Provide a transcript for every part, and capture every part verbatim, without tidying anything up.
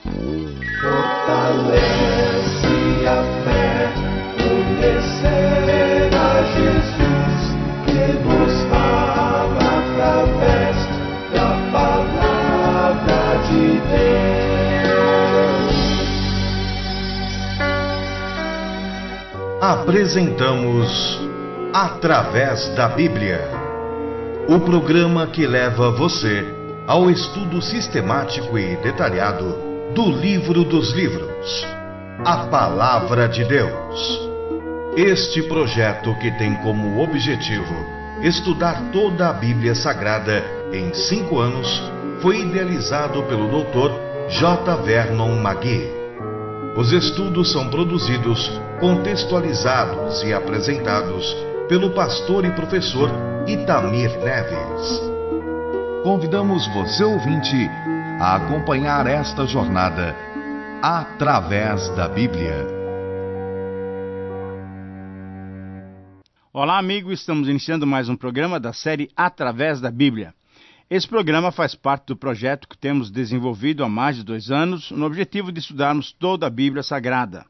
Fortalece a fé, conhecer a Jesus, que nos fala através da palavra de Deus. Apresentamos Através da Bíblia, o programa que leva você ao estudo sistemático e detalhado do livro dos livros, a Palavra de Deus. Este projeto, que tem como objetivo estudar toda a Bíblia Sagrada em cinco anos, foi idealizado pelo doutor J. Vernon Magui. Os estudos são produzidos, contextualizados e apresentados pelo pastor e professor Itamir Neves. Convidamos você, ouvinte, a acompanhar esta jornada através da Bíblia. Olá, amigo, estamos iniciando mais um programa da série Através da Bíblia. Esse programa faz parte do projeto que temos desenvolvido há mais de dois anos, no objetivo de estudarmos toda a Bíblia Sagrada.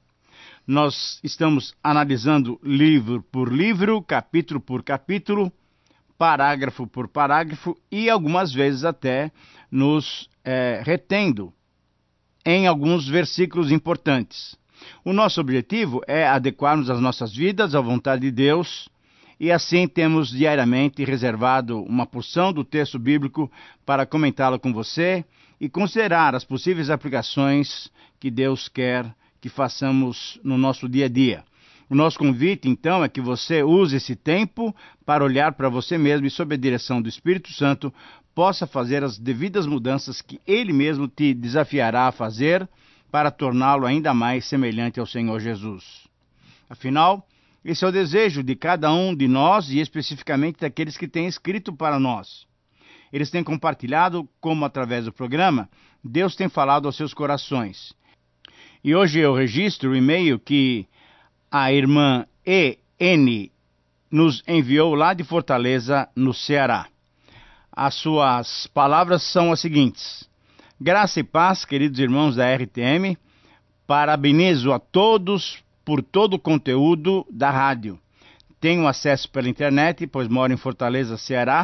Nós estamos analisando livro por livro, capítulo por capítulo, parágrafo por parágrafo e algumas vezes até nos é, retendo em alguns versículos importantes. O nosso objetivo é adequarmos as nossas vidas à vontade de Deus e assim temos diariamente reservado uma porção do texto bíblico para comentá-lo com você e considerar as possíveis aplicações que Deus quer que façamos no nosso dia a dia. O nosso convite, então, é que você use esse tempo para olhar para você mesmo e, sob a direção do Espírito Santo, possa fazer as devidas mudanças que Ele mesmo te desafiará a fazer para torná-lo ainda mais semelhante ao Senhor Jesus. Afinal, esse é o desejo de cada um de nós e especificamente daqueles que têm escrito para nós. Eles têm compartilhado como, através do programa, Deus tem falado aos seus corações. E hoje eu registro o e-mail que a irmã E N nos enviou lá de Fortaleza, no Ceará. As suas palavras são as seguintes: graça e paz, queridos irmãos da R T M, parabenizo a todos por todo o conteúdo da rádio. Tenho acesso pela internet, pois moro em Fortaleza, Ceará,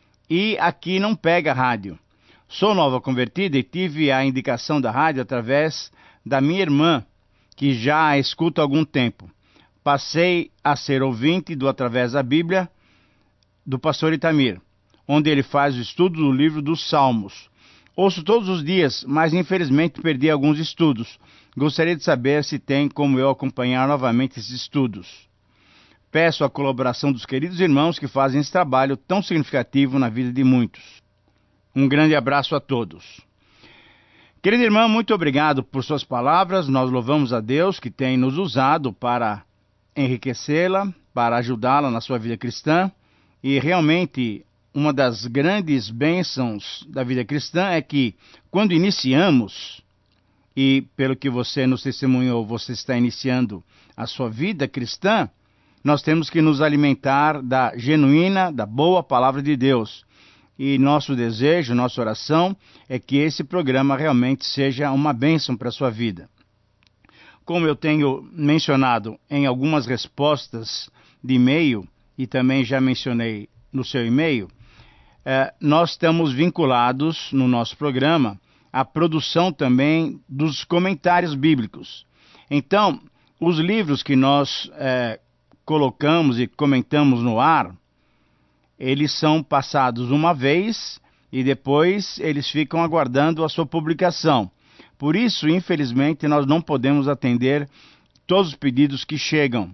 e aqui não pega rádio. Sou nova convertida e tive a indicação da rádio através da minha irmã, que já a escuto há algum tempo. Passei a ser ouvinte do Através da Bíblia, do pastor Itamir, onde ele faz o estudo do livro dos Salmos. Ouço todos os dias, mas infelizmente perdi alguns estudos. Gostaria de saber se tem como eu acompanhar novamente esses estudos. Peço a colaboração dos queridos irmãos que fazem esse trabalho tão significativo na vida de muitos. Um grande abraço a todos. Querida irmã, muito obrigado por suas palavras. Nós louvamos a Deus que tem nos usado para enriquecê-la, para ajudá-la na sua vida cristã. E realmente, uma das grandes bênçãos da vida cristã é que, quando iniciamos, e pelo que você nos testemunhou, você está iniciando a sua vida cristã, nós temos que nos alimentar da genuína, da boa palavra de Deus. E nosso desejo, nossa oração é que esse programa realmente seja uma bênção para a sua vida. Como eu tenho mencionado em algumas respostas de e-mail, e também já mencionei no seu e-mail, eh, nós estamos vinculados no nosso programa à produção também dos comentários bíblicos. Então, os livros que nós eh, colocamos e comentamos no ar, eles são passados uma vez e depois eles ficam aguardando a sua publicação. Por isso, infelizmente, nós não podemos atender todos os pedidos que chegam.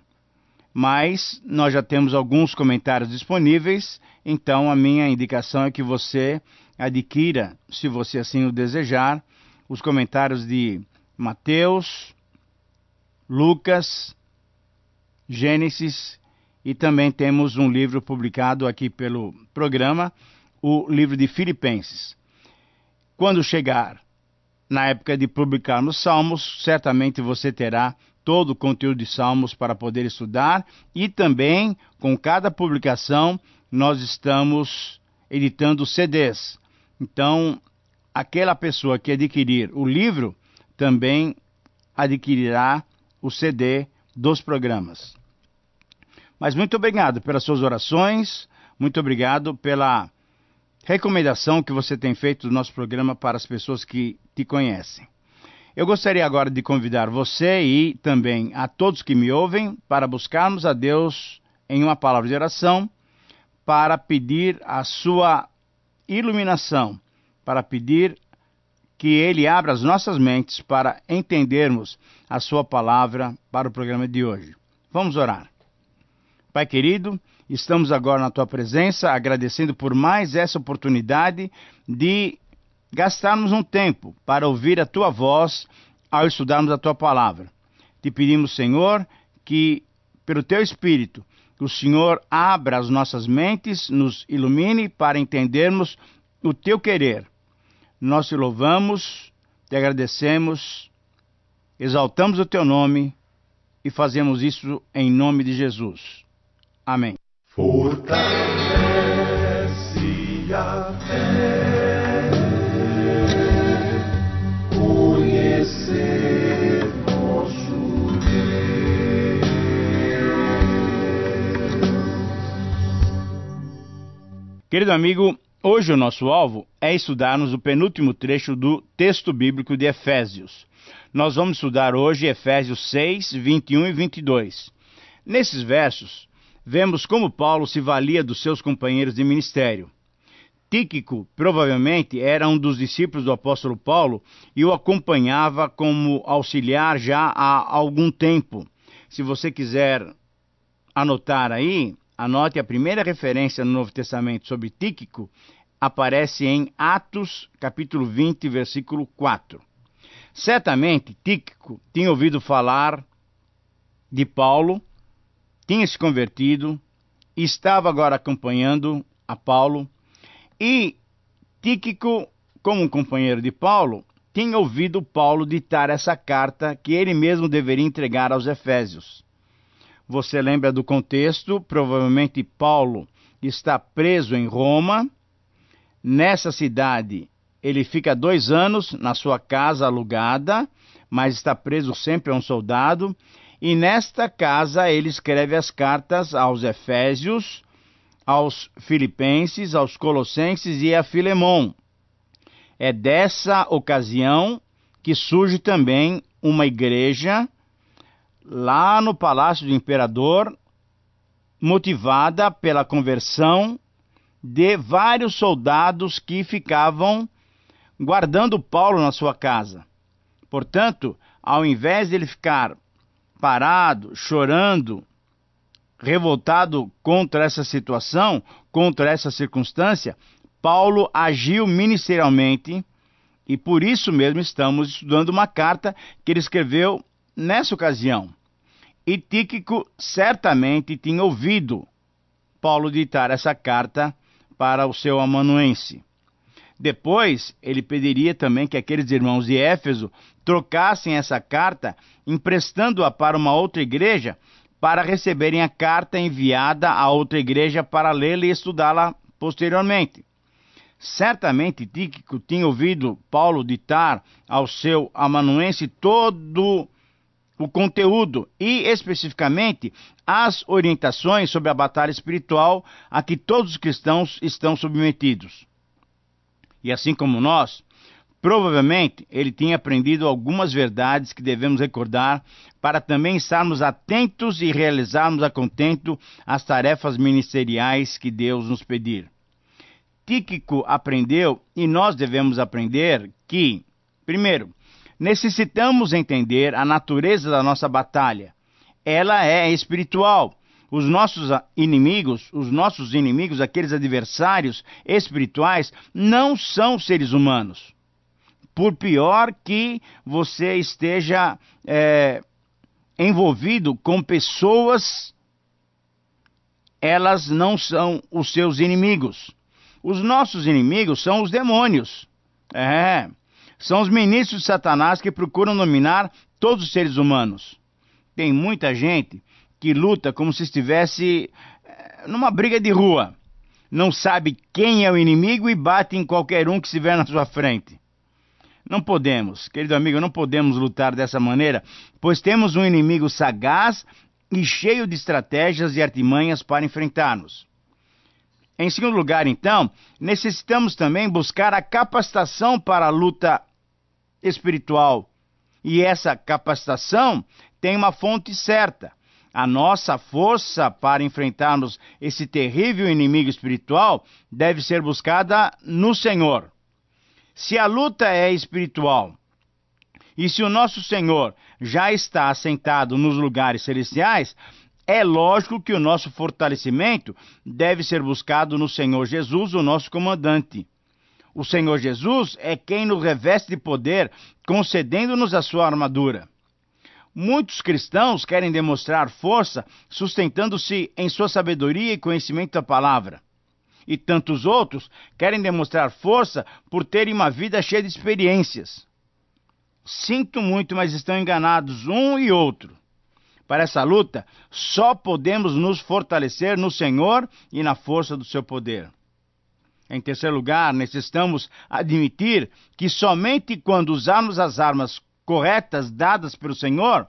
Mas nós já temos alguns comentários disponíveis, então a minha indicação é que você adquira, se você assim o desejar, os comentários de Mateus, Lucas, Gênesis, e também temos um livro publicado aqui pelo programa, o livro de Filipenses. Quando chegar na época de publicarmos Salmos, certamente você terá todo o conteúdo de Salmos para poder estudar, e também, com cada publicação, nós estamos editando C Ds. Então, aquela pessoa que adquirir o livro também adquirirá o C D dos programas. Mas muito obrigado pelas suas orações, muito obrigado pela recomendação que você tem feito do nosso programa para as pessoas que te conhecem. Eu gostaria agora de convidar você e também a todos que me ouvem para buscarmos a Deus em uma palavra de oração, para pedir a sua iluminação, para pedir que Ele abra as nossas mentes para entendermos a sua palavra para o programa de hoje. Vamos orar. Pai querido, estamos agora na Tua presença, agradecendo por mais essa oportunidade de gastarmos um tempo para ouvir a Tua voz ao estudarmos a Tua palavra. Te pedimos, Senhor, que pelo Teu Espírito, o Senhor abra as nossas mentes, nos ilumine para entendermos o Teu querer. Nós te louvamos, te agradecemos, exaltamos o Teu nome e fazemos isso em nome de Jesus. Amém. Fortalece a fé, conhecer nosso Deus. Querido amigo, hoje o nosso alvo é estudarmos o penúltimo trecho do texto bíblico de Efésios. Nós vamos estudar hoje Efésios seis, vinte e um e vinte e dois. Nesses versos, vemos como Paulo se valia dos seus companheiros de ministério. Tíquico provavelmente era um dos discípulos do apóstolo Paulo e o acompanhava como auxiliar já há algum tempo. Se você quiser anotar aí, anote a primeira referência no Novo Testamento sobre Tíquico, aparece em Atos, capítulo vinte, versículo quatro. Certamente, Tíquico tinha ouvido falar de Paulo, tinha se convertido, estava agora acompanhando a Paulo, e Tíquico, como um companheiro de Paulo, tinha ouvido Paulo ditar essa carta que ele mesmo deveria entregar aos Efésios. Você lembra do contexto? Provavelmente Paulo está preso em Roma. Nessa cidade, ele fica dois anos na sua casa alugada, mas está preso sempre a um soldado. E nesta casa ele escreve as cartas aos Efésios, aos Filipenses, aos Colossenses e a Filemon. É dessa ocasião que surge também uma igreja lá no palácio do imperador, motivada pela conversão de vários soldados que ficavam guardando Paulo na sua casa. Portanto, ao invés de ele ficar parado, chorando, revoltado contra essa situação, contra essa circunstância, Paulo agiu ministerialmente e por isso mesmo estamos estudando uma carta que ele escreveu nessa ocasião. E Tíquico certamente tinha ouvido Paulo ditar essa carta para o seu amanuense. Depois, ele pediria também que aqueles irmãos de Éfeso trocassem essa carta, emprestando-a para uma outra igreja, para receberem a carta enviada a outra igreja para lê-la e estudá-la posteriormente. Certamente Tíquico tinha ouvido Paulo ditar ao seu amanuense todo o conteúdo e, especificamente, as orientações sobre a batalha espiritual a que todos os cristãos estão submetidos. E assim como nós, provavelmente ele tinha aprendido algumas verdades que devemos recordar para também estarmos atentos e realizarmos a contento as tarefas ministeriais que Deus nos pedir. Tíquico aprendeu, e nós devemos aprender, que, primeiro, necessitamos entender a natureza da nossa batalha. Ela é espiritual. Os nossos inimigos, os nossos inimigos, aqueles adversários espirituais, não são seres humanos. Por pior que você esteja é, envolvido com pessoas, elas não são os seus inimigos. Os nossos inimigos são os demônios. É, são os ministros de Satanás que procuram dominar todos os seres humanos. Tem muita gente que luta como se estivesse numa briga de rua. Não sabe quem é o inimigo e bate em qualquer um que estiver na sua frente. Não podemos, querido amigo, não podemos lutar dessa maneira, pois temos um inimigo sagaz e cheio de estratégias e artimanhas para enfrentar-nos. Em segundo lugar, então, necessitamos também buscar a capacitação para a luta espiritual. E essa capacitação tem uma fonte certa. A nossa força para enfrentarmos esse terrível inimigo espiritual deve ser buscada no Senhor. Se a luta é espiritual, e se o nosso Senhor já está assentado nos lugares celestiais, é lógico que o nosso fortalecimento deve ser buscado no Senhor Jesus, o nosso comandante. O Senhor Jesus é quem nos reveste de poder, concedendo-nos a sua armadura. Muitos cristãos querem demonstrar força, sustentando-se em sua sabedoria e conhecimento da palavra. E tantos outros querem demonstrar força por terem uma vida cheia de experiências. Sinto muito, mas estão enganados um e outro. Para essa luta, só podemos nos fortalecer no Senhor e na força do seu poder. Em terceiro lugar, necessitamos admitir que somente quando usarmos as armas corretas dadas pelo Senhor,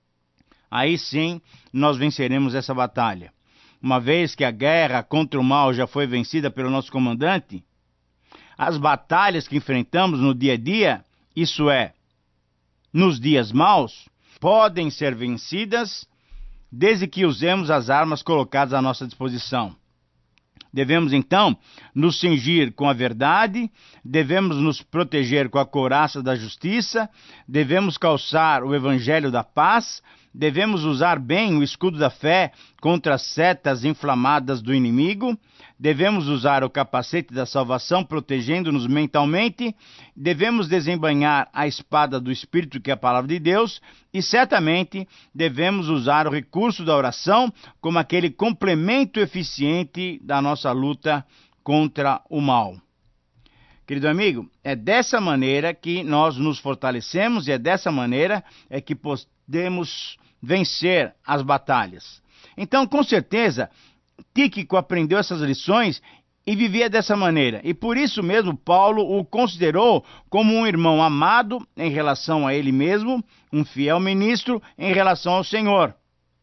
aí sim nós venceremos essa batalha. Uma vez que a guerra contra o mal já foi vencida pelo nosso comandante, as batalhas que enfrentamos no dia a dia, isso é, nos dias maus, podem ser vencidas desde que usemos as armas colocadas à nossa disposição. Devemos, então, nos cingir com a verdade, devemos nos proteger com a couraça da justiça, devemos calçar o evangelho da paz, devemos usar bem o escudo da fé contra as setas inflamadas do inimigo, devemos usar o capacete da salvação protegendo-nos mentalmente, devemos desembainhar a espada do Espírito, que é a palavra de Deus, e certamente devemos usar o recurso da oração como aquele complemento eficiente da nossa luta contra o mal. Querido amigo, é dessa maneira que nós nos fortalecemos e é dessa maneira é que podemos vencer as batalhas. Então, com certeza, Tíquico aprendeu essas lições e vivia dessa maneira. E por isso mesmo Paulo o considerou como um irmão amado em relação a ele mesmo, um fiel ministro em relação ao Senhor.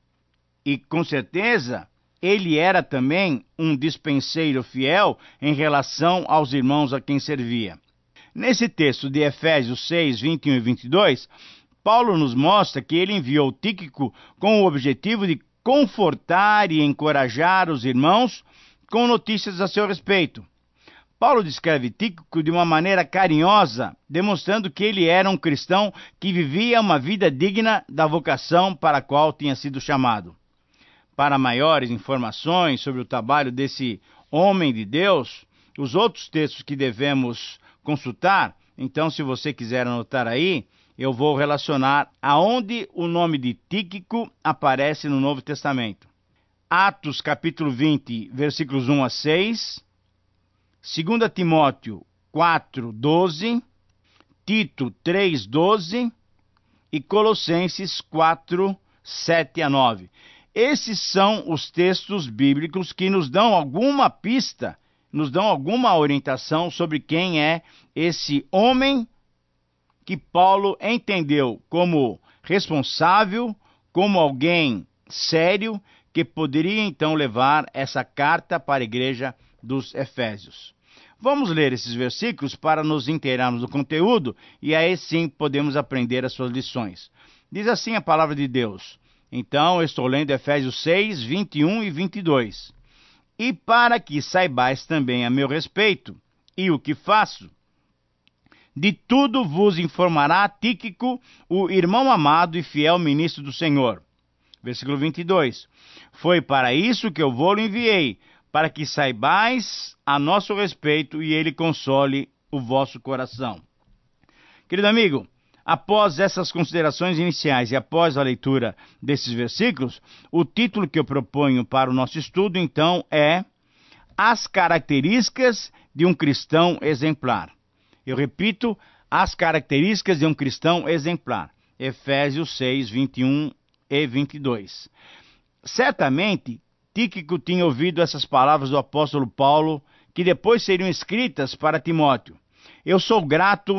E com certeza ele era também um dispenseiro fiel em relação aos irmãos a quem servia. Nesse texto de Efésios seis, vinte e um e vinte e dois, Paulo nos mostra que ele enviou Tíquico com o objetivo de confortar e encorajar os irmãos com notícias a seu respeito. Paulo descreve Tíquico de uma maneira carinhosa, demonstrando que ele era um cristão que vivia uma vida digna da vocação para a qual tinha sido chamado. Para maiores informações sobre o trabalho desse homem de Deus, os outros textos que devemos consultar, então se você quiser anotar aí, eu vou relacionar aonde o nome de Tíquico aparece no Novo Testamento. Atos capítulo vinte, versículos um a seis, dois Timóteo quatro, doze, Tito três, doze e Colossenses quatro, sete a nove. Esses são os textos bíblicos que nos dão alguma pista, nos dão alguma orientação sobre quem é esse homem que Paulo entendeu como responsável, como alguém sério, que poderia então levar essa carta para a igreja dos Efésios. Vamos ler esses versículos para nos inteirarmos do conteúdo e aí sim podemos aprender as suas lições. Diz assim a palavra de Deus. Então, eu estou lendo Efésios seis, vinte e um e vinte e dois. E para que saibais também a meu respeito e o que faço, de tudo vos informará Tíquico, o irmão amado e fiel ministro do Senhor. Versículo vinte e dois. Foi para isso que eu vou-lo enviei, para que saibais a nosso respeito e ele console o vosso coração. Querido amigo, após essas considerações iniciais e após a leitura desses versículos, o título que eu proponho para o nosso estudo, então, é As Características de um Cristão Exemplar. Eu repito, as características de um cristão exemplar. Efésios seis, vinte e um e vinte e dois. Certamente, Tíquico tinha ouvido essas palavras do apóstolo Paulo, que depois seriam escritas para Timóteo. Eu sou grato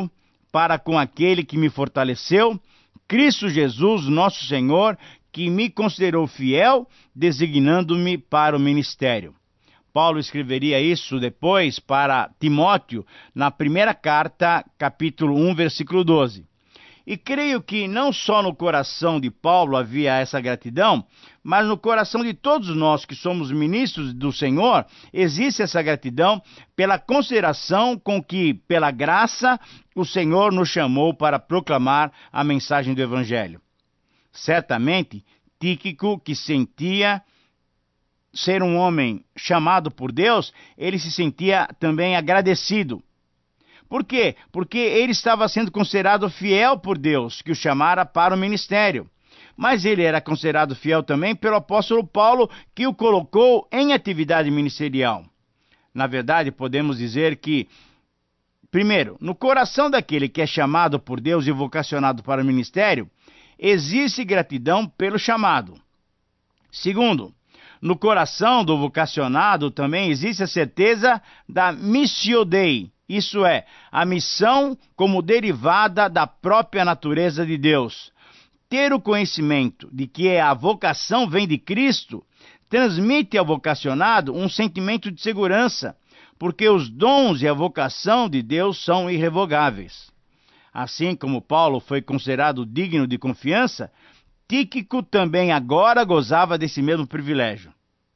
para com aquele que me fortaleceu, Cristo Jesus, nosso Senhor, que me considerou fiel, designando-me para o ministério. Paulo escreveria isso depois para Timóteo, na primeira carta, capítulo um, versículo doze. E creio que não só no coração de Paulo havia essa gratidão, mas no coração de todos nós que somos ministros do Senhor, existe essa gratidão pela consideração com que, pela graça, o Senhor nos chamou para proclamar a mensagem do Evangelho. Certamente, Tíquico, que sentia ser um homem chamado por Deus, ele se sentia também agradecido. Por quê? Porque ele estava sendo considerado fiel por Deus, que o chamara para o ministério. Mas ele era considerado fiel também pelo apóstolo Paulo, que o colocou em atividade ministerial. Na verdade, podemos dizer que, primeiro, no coração daquele que é chamado por Deus e vocacionado para o ministério, existe gratidão pelo chamado. Segundo, no coração do vocacionado também existe a certeza da missio Dei, isso é, a missão como derivada da própria natureza de Deus. Ter o conhecimento de que a vocação vem de Cristo transmite ao vocacionado um sentimento de segurança, porque os dons e a vocação de Deus são irrevogáveis. Assim como Paulo foi considerado digno de confiança, Tíquico também agora gozava desse mesmo privilégio.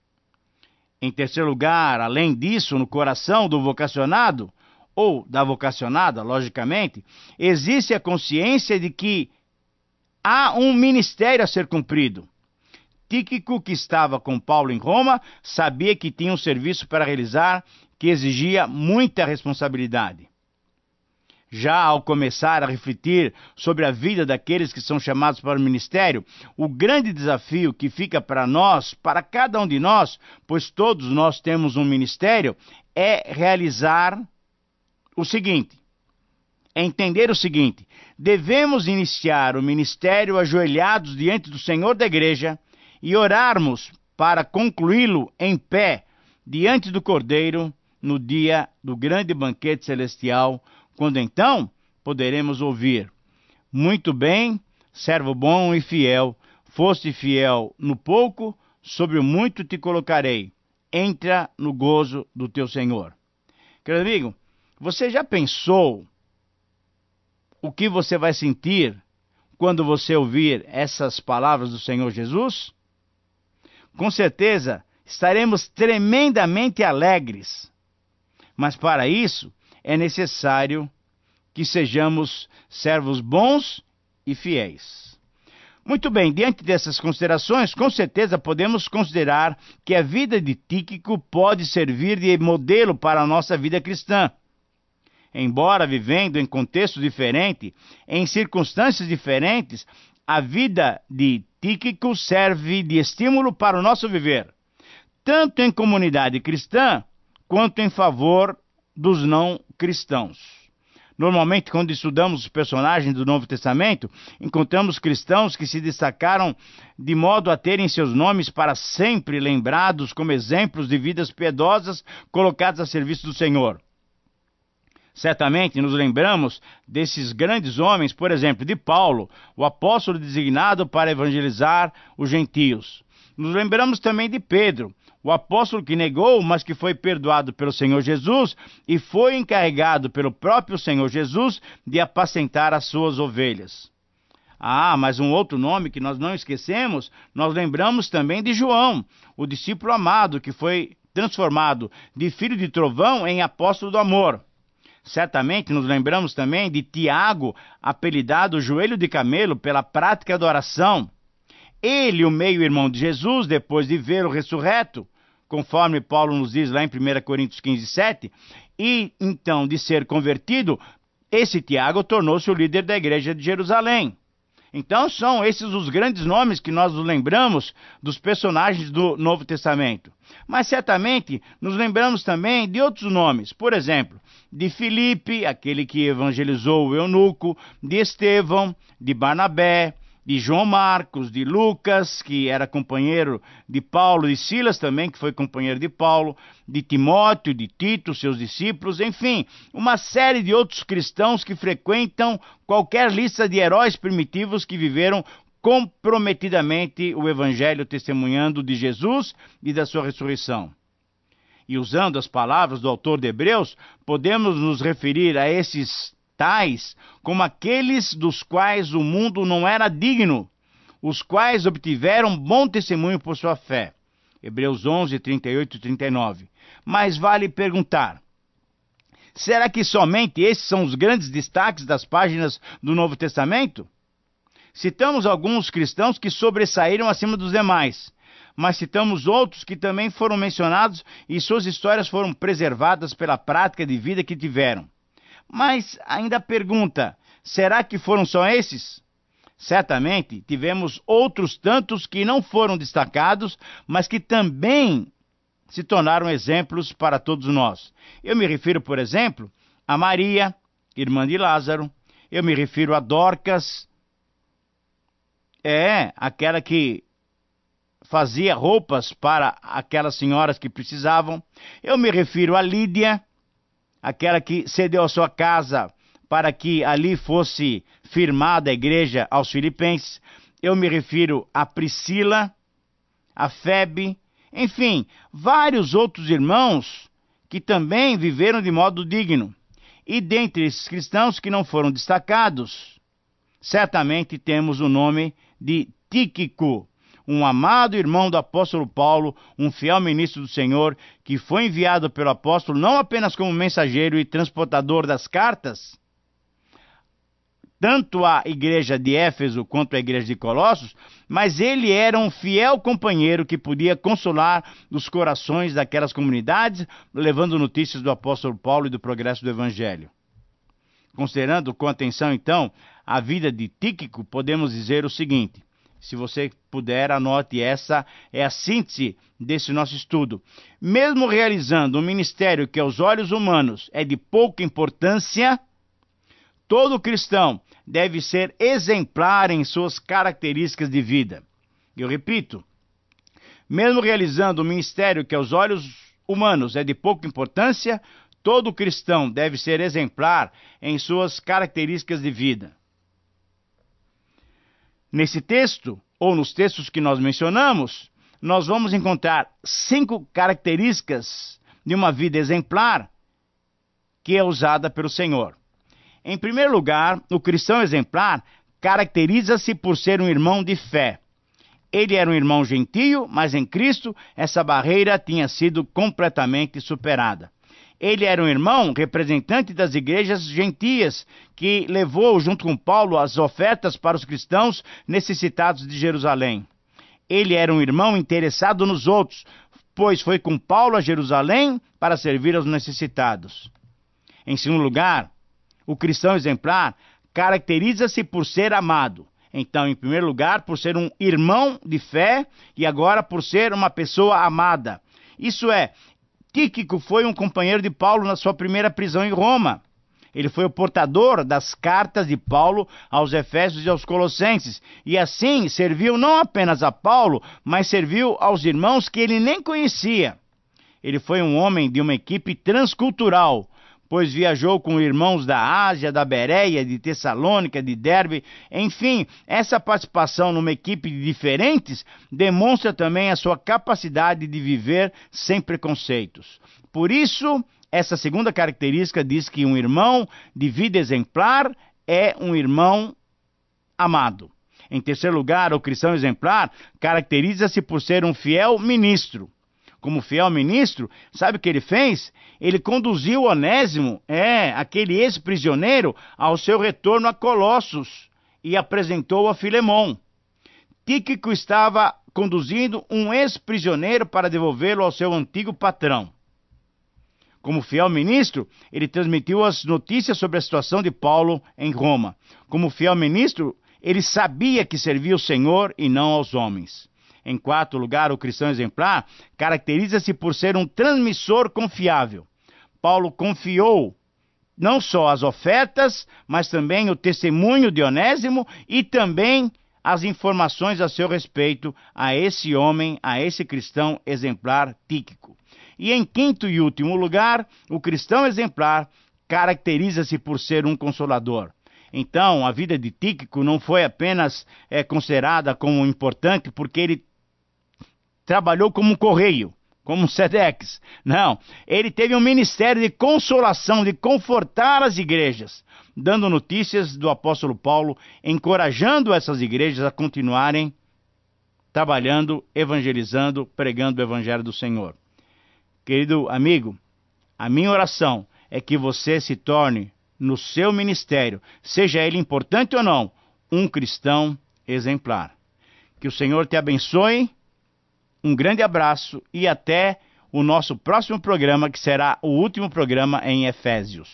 Em terceiro lugar, além disso, no coração do vocacionado, ou da vocacionada, logicamente, existe a consciência de que há um ministério a ser cumprido. Tíquico, que estava com Paulo em Roma, sabia que tinha um serviço para realizar que exigia muita responsabilidade. Já ao começar a refletir sobre a vida daqueles que são chamados para o ministério, o grande desafio que fica para nós, para cada um de nós, pois todos nós temos um ministério, é realizar o seguinte, é entender o seguinte: devemos iniciar o ministério ajoelhados diante do Senhor da igreja e orarmos para concluí-lo em pé diante do Cordeiro no dia do grande banquete celestial, quando então poderemos ouvir: muito bem, servo bom e fiel, foste fiel no pouco, sobre o muito te colocarei, entra no gozo do teu Senhor. Querido amigo, você já pensou o que você vai sentir quando você ouvir essas palavras do Senhor Jesus? Com certeza estaremos tremendamente alegres, mas para isso é necessário que sejamos servos bons e fiéis. Muito bem, diante dessas considerações, com certeza podemos considerar que a vida de Tíquico pode servir de modelo para a nossa vida cristã. Embora vivendo em contexto diferente, em circunstâncias diferentes, a vida de Tíquico serve de estímulo para o nosso viver, tanto em comunidade cristã, quanto em favor dos não cristãos. Normalmente, quando estudamos os personagens do Novo Testamento, encontramos cristãos que se destacaram de modo a terem seus nomes para sempre lembrados como exemplos de vidas piedosas colocadas a serviço do Senhor. Certamente nos lembramos desses grandes homens, por exemplo, de Paulo, o apóstolo designado para evangelizar os gentios. Nos lembramos também de Pedro, o apóstolo que negou, mas que foi perdoado pelo Senhor Jesus e foi encarregado pelo próprio Senhor Jesus de apacentar as suas ovelhas. Ah, mas um outro nome que nós não esquecemos, nós lembramos também de João, o discípulo amado que foi transformado de filho de trovão em apóstolo do amor. Certamente nos lembramos também de Tiago, apelidado Joelho de Camelo pela prática da oração. Ele, o meio-irmão de Jesus, depois de vê-lo ressurreto, conforme Paulo nos diz lá em primeira Coríntios quinze, sete, e então de ser convertido, esse Tiago tornou-se o líder da igreja de Jerusalém. Então são esses os grandes nomes que nós nos lembramos dos personagens do Novo Testamento. Mas certamente nos lembramos também de outros nomes, por exemplo, de Filipe, aquele que evangelizou o eunuco, de Estevão, de Barnabé, de João Marcos, de Lucas, que era companheiro de Paulo, de Silas também, que foi companheiro de Paulo, de Timóteo, de Tito, seus discípulos, enfim, uma série de outros cristãos que frequentam qualquer lista de heróis primitivos que viveram comprometidamente o Evangelho, testemunhando de Jesus e da sua ressurreição. E usando as palavras do autor de Hebreus, podemos nos referir a esses tais como aqueles dos quais o mundo não era digno, os quais obtiveram bom testemunho por sua fé. Hebreus onze, trinta e oito e trinta e nove. Mas vale perguntar, será que somente esses são os grandes destaques das páginas do Novo Testamento? Citamos alguns cristãos que sobressaíram acima dos demais, mas citamos outros que também foram mencionados e suas histórias foram preservadas pela prática de vida que tiveram. Mas ainda pergunta, será que foram só esses? Certamente tivemos outros tantos que não foram destacados, mas que também se tornaram exemplos para todos nós. Eu me refiro, por exemplo, a Maria, irmã de Lázaro. Eu me refiro a Dorcas, é aquela que fazia roupas para aquelas senhoras que precisavam. Eu me refiro a Lídia, aquela que cedeu a sua casa para que ali fosse firmada a igreja aos filipenses. Eu me refiro a Priscila, a Febe, enfim, vários outros irmãos que também viveram de modo digno. E dentre esses cristãos que não foram destacados, certamente temos o nome de Tíquico, um amado irmão do apóstolo Paulo, um fiel ministro do Senhor, que foi enviado pelo apóstolo não apenas como mensageiro e transportador das cartas, tanto à igreja de Éfeso quanto à igreja de Colossos, mas ele era um fiel companheiro que podia consolar os corações daquelas comunidades, levando notícias do apóstolo Paulo e do progresso do evangelho. Considerando com atenção, então, a vida de Tíquico, podemos dizer o seguinte: se você puder, anote, essa é a síntese desse nosso estudo. Mesmo realizando um ministério que aos olhos humanos é de pouca importância, todo cristão deve ser exemplar em suas características de vida. Eu repito, mesmo realizando um ministério que aos olhos humanos é de pouca importância, todo cristão deve ser exemplar em suas características de vida. Nesse texto, ou nos textos que nós mencionamos, nós vamos encontrar cinco características de uma vida exemplar que é usada pelo Senhor. Em primeiro lugar, o cristão exemplar caracteriza-se por ser um irmão de fé. Ele era um irmão gentio, mas em Cristo essa barreira tinha sido completamente superada. Ele era um irmão representante das igrejas gentias, que levou junto com Paulo as ofertas para os cristãos necessitados de Jerusalém. Ele era um irmão interessado nos outros, pois foi com Paulo a Jerusalém para servir aos necessitados. Em segundo lugar, o cristão exemplar caracteriza-se por ser amado. Então, em primeiro lugar, por ser um irmão de fé e agora por ser uma pessoa amada. Isso é, Tíquico foi um companheiro de Paulo na sua primeira prisão em Roma. Ele foi o portador das cartas de Paulo aos Efésios e aos Colossenses. E assim serviu não apenas a Paulo, mas serviu aos irmãos que ele nem conhecia. Ele foi um homem de uma equipe transcultural, pois viajou com irmãos da Ásia, da Bereia, de Tessalônica, de Derbe. Enfim, essa participação numa equipe de diferentes demonstra também a sua capacidade de viver sem preconceitos. Por isso, essa segunda característica diz que um irmão de vida exemplar é um irmão amado. Em terceiro lugar, o cristão exemplar caracteriza-se por ser um fiel ministro. Como fiel ministro, sabe o que ele fez? Ele conduziu Onésimo, é, aquele ex-prisioneiro, ao seu retorno a Colossos e apresentou a Filemão. Tíquico estava conduzindo um ex-prisioneiro para devolvê-lo ao seu antigo patrão. Como fiel ministro, ele transmitiu as notícias sobre a situação de Paulo em Roma. Como fiel ministro, ele sabia que servia o Senhor e não aos homens. Em quarto lugar, o cristão exemplar caracteriza-se por ser um transmissor confiável. Paulo confiou não só as ofertas, mas também o testemunho de Onésimo e também as informações a seu respeito a esse homem, a esse cristão exemplar Tíquico. E em quinto e último lugar, o cristão exemplar caracteriza-se por ser um consolador. Então, a vida de Tíquico não foi apenas é, considerada como importante porque ele trabalhou como um correio, como um SEDEX. Não, ele teve um ministério de consolação, de confortar as igrejas, dando notícias do apóstolo Paulo, encorajando essas igrejas a continuarem trabalhando, evangelizando, pregando o evangelho do Senhor. Querido amigo, a minha oração é que você se torne, no seu ministério, seja ele importante ou não, um cristão exemplar. Que o Senhor te abençoe. Um grande abraço e até o nosso próximo programa, que será o último programa em Efésios.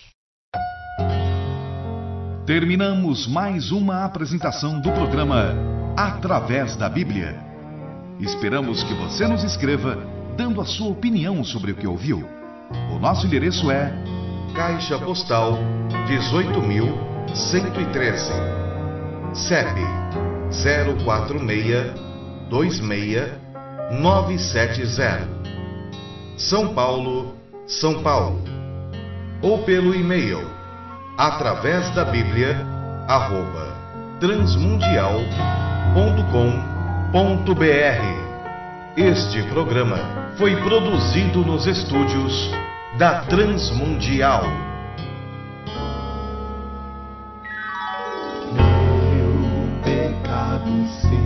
Terminamos mais uma apresentação do programa Através da Bíblia. Esperamos que você nos escreva, dando a sua opinião sobre o que ouviu. O nosso endereço é Caixa Postal dezoito mil cento e treze, C E P zero quatro seis dois seis nove sete zero, São Paulo, São Paulo. Ou pelo e-mail através da Bíblia arroba transmundial ponto com ponto br. Este programa foi produzido nos estúdios da Transmundial. Meu pecado, Senhor.